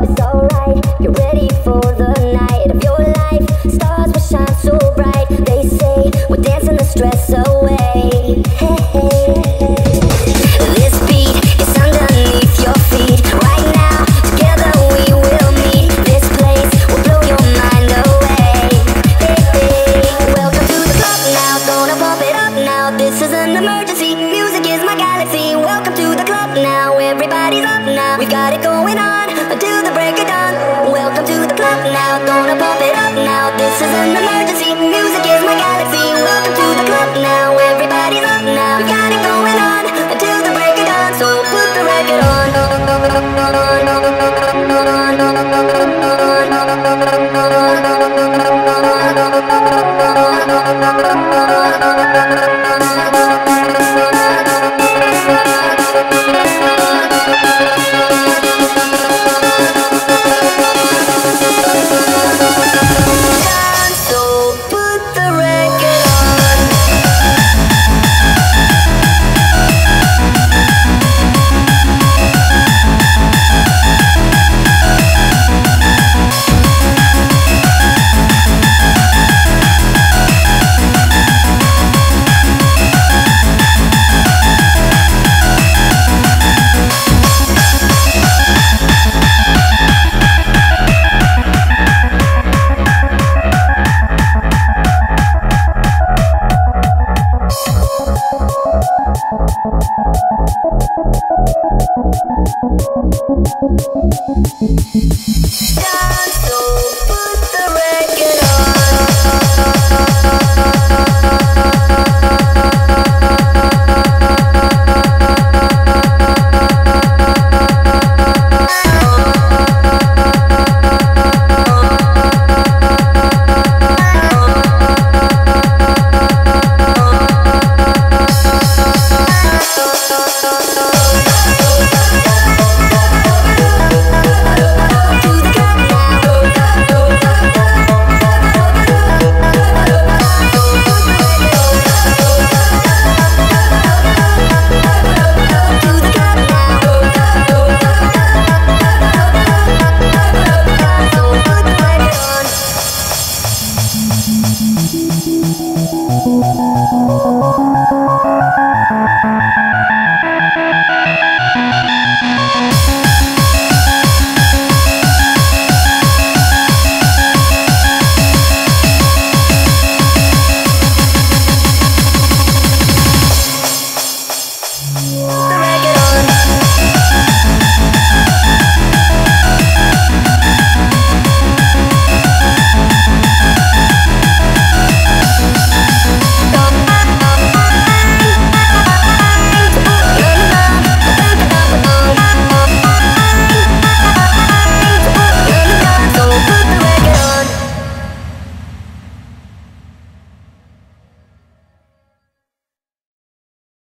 it's alright. Get ready for the night of your life. Stars will shine so bright. They say we're dancing the stress away. Hey, hey. This beat is underneath your feet. Right now, together we will meet. This place will blow your mind away. Hey, hey. Welcome to the club now. Gonna pump it up now. This is an emergency. Music is my galaxy. Welcome to the club now. Everybody's up now. We've got it going on until the break of dawn. Welcome to the club now. Gonna pump it up now. This is an emergency. Music is my galaxy. Welcome to the club now. Everybody's up now. We got it going on until the break of dawn. So put the record on. Dance so